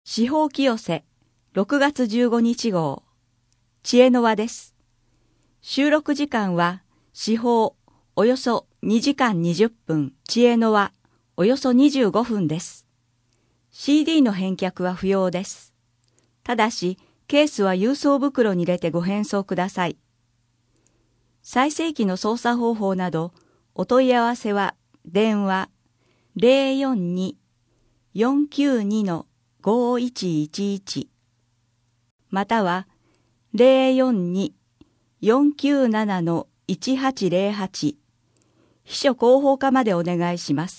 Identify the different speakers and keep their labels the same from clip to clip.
Speaker 1: 司法清瀬6月15日号知恵の輪です。収録時間は司法およそ2時間20分、知恵の輪およそ25分です。CD の返却は不要です。ただしケースは郵送袋に入れてご返送ください。再生機の操作方法などお問い合わせは電話 042-492-5111 または 042-497-1808 秘書広報課までお願いします。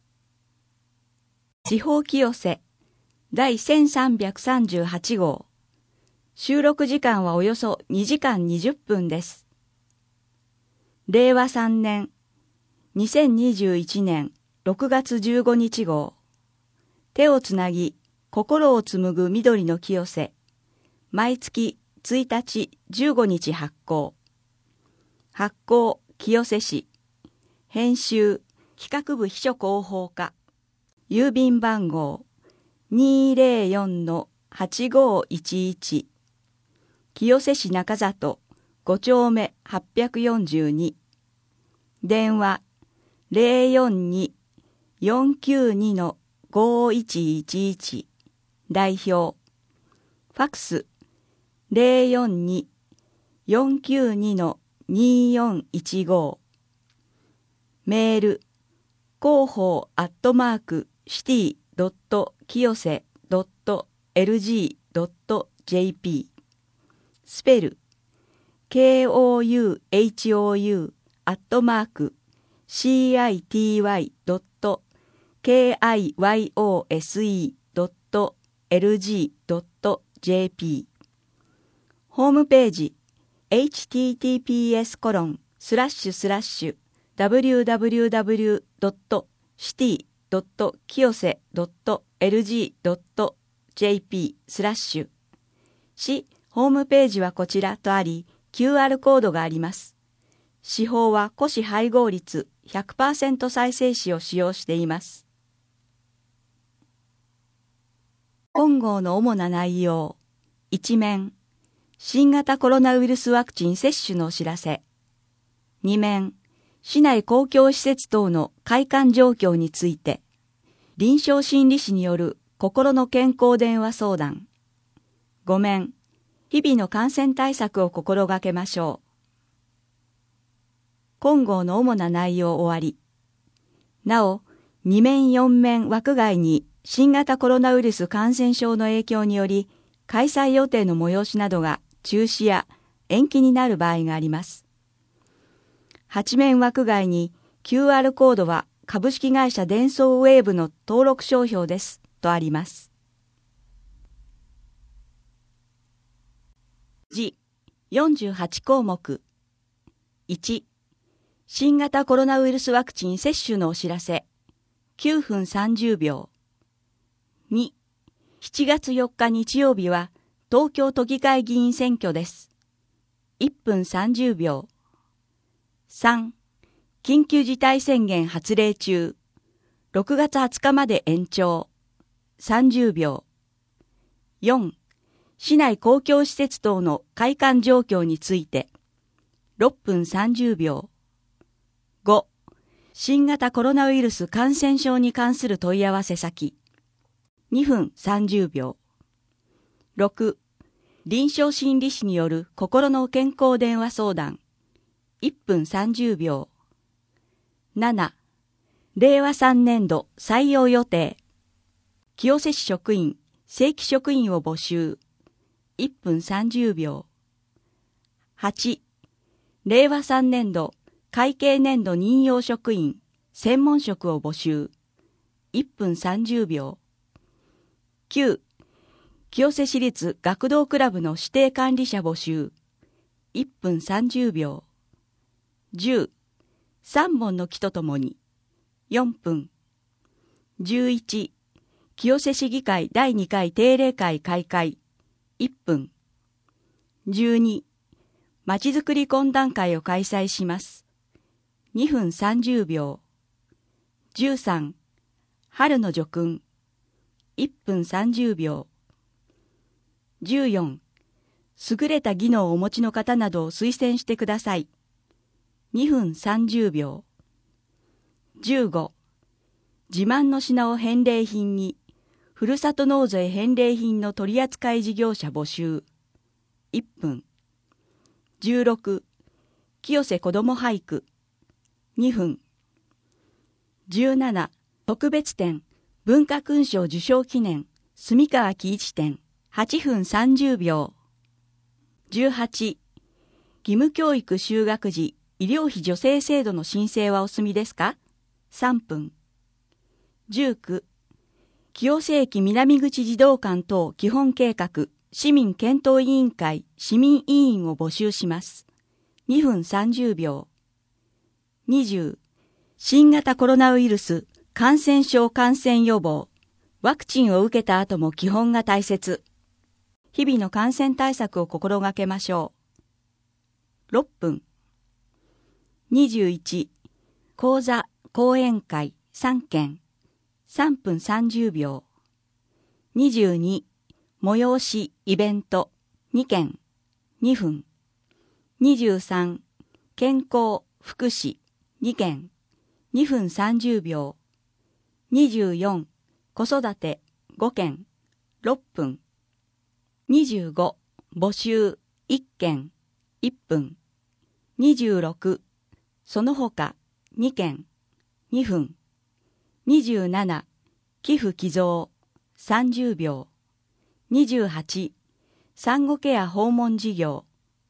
Speaker 1: 司法清瀬第1338号収録時間はおよそ2時間20分です。令和3年2021年6月15日号手をつなぎ心を紡ぐ緑の清瀬毎月1日15日発行清瀬市編集企画部秘書広報課郵便番号 204-8511 清瀬市中里5丁目842電話 042-492-5111 代表ファクス 042-492-2415 メール広報@city.kiyose.lg.jp スペル kouou@city.kiyose.lg.jp ホームページ https://www.city.kiyose.lg.jp 市ホームページはこちらとあり QR コードがあります。司法は古紙配合率 100% 再生紙を使用しています。本号の主な内容。1面、新型コロナウイルスワクチン接種のお知らせ。2面、市内公共施設等の開館状況について、臨床心理士による心の健康電話相談。5面、日々の感染対策を心がけましょう。本号の主な内容終わり。なお、2面4面枠外に新型コロナウイルス感染症の影響により、開催予定の催しなどが中止や延期になる場合があります。8面枠外に QR コードは株式会社デンソーウェーブの登録商標ですとあります。次48項目。1、新型コロナウイルスワクチン接種のお知らせ。9分30秒。2、7月4日日曜日は東京都議会議員選挙です。1分30秒。3、緊急事態宣言発令中。6月20日まで延長。30秒。4、市内公共施設等の開館状況について。6分30秒。5、新型コロナウイルス感染症に関する問い合わせ先。2分30秒。6、臨床心理士による心の健康電話相談。1分30秒。7、令和3年度採用予定。清瀬市職員、正規職員を募集。1分30秒。8、令和3年度会計年度任用職員、専門職を募集。1分30秒。9、清瀬市立学童クラブの指定管理者募集。1分30秒。10、3本の木とともに。4分。11、清瀬市議会第2回定例会開会。1分。12、まちづくり懇談会を開催します。2分30秒。13、春の叙勲。 1分30秒。14、優れた技能をお持ちの方などを推薦してください。2分30秒。15、自慢の品を返礼品に、ふるさと納税返礼品の取扱い事業者募集。1分。16、清瀬子ども俳句。2分。17、特別展、文化勲章受章記念、住川喜一展。8分30秒。18、義務教育就学時医療費助成制度の申請はお済みですか？ 3 分。19、清瀬駅南口児童館等基本計画市民検討委員会市民委員を募集します。2分30秒。20、新型コロナウイルス感染症感染予防。ワクチンを受けた後も基本が大切。日々の感染対策を心がけましょう。6分。21、講座、講演会3件。3分30秒。22、催し、イベント2件。2分。23、健康、福祉2件。2分30秒。24、子育て5件。6分。25、募集1件。1分。26、その他2件。2分。27、寄付寄贈30秒。28、産後ケア訪問事業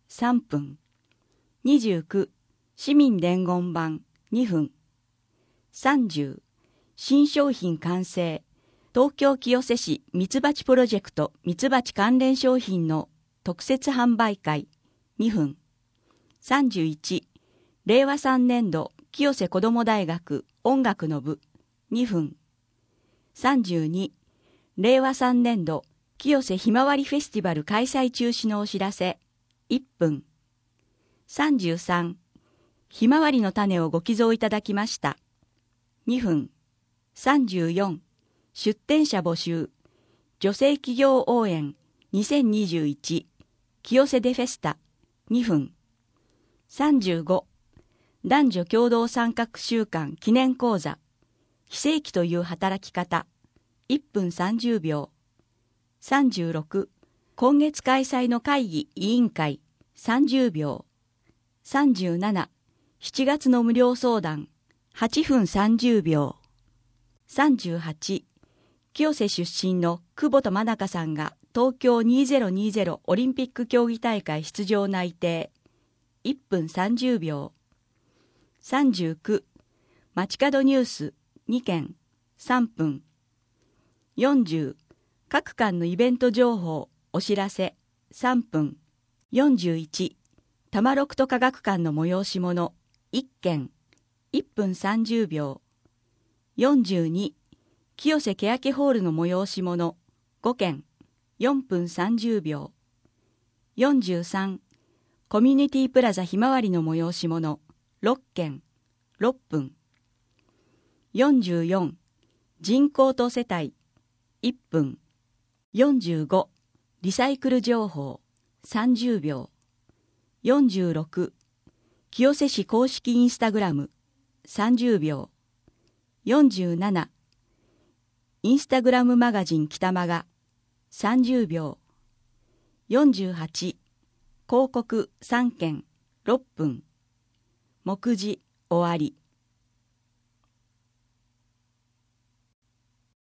Speaker 1: 3分。29、市民伝言板2分。30、新商品完成、東京清瀬市ミツバチプロジェクトミツバチ関連商品の特設販売会2分。31、令和3年度清瀬子ども大学音楽の部2分。32、令和3年度清瀬ひまわりフェスティバル開催中止のお知らせ1分。33、ひまわりの種をご寄贈いただきました2分。34、出展者募集、女性企業応援2021清瀬デフェスタ2分。35、男女共同参画週間記念講座、非正規という働き方1分30秒。36、今月開催の会議委員会30秒。37、7月の無料相談8分30秒。38、清瀬出身の久保田真中さんが東京2020オリンピック競技大会出場内定1分30秒。39、街角ニュース2件3分。40、各館のイベント情報お知らせ3分。41、多摩六都科学館の催し物1件1分30秒。42、清瀬欅ホールの催し物5件4分30秒。43、コミュニティプラザひまわりの催し物6件6分。44、人口と世帯1分。45、リサイクル情報30秒。46、清瀬市公式インスタグラム30秒。47、インスタグラムマガジン北間が30秒。48、広告3件6分。目次終わり。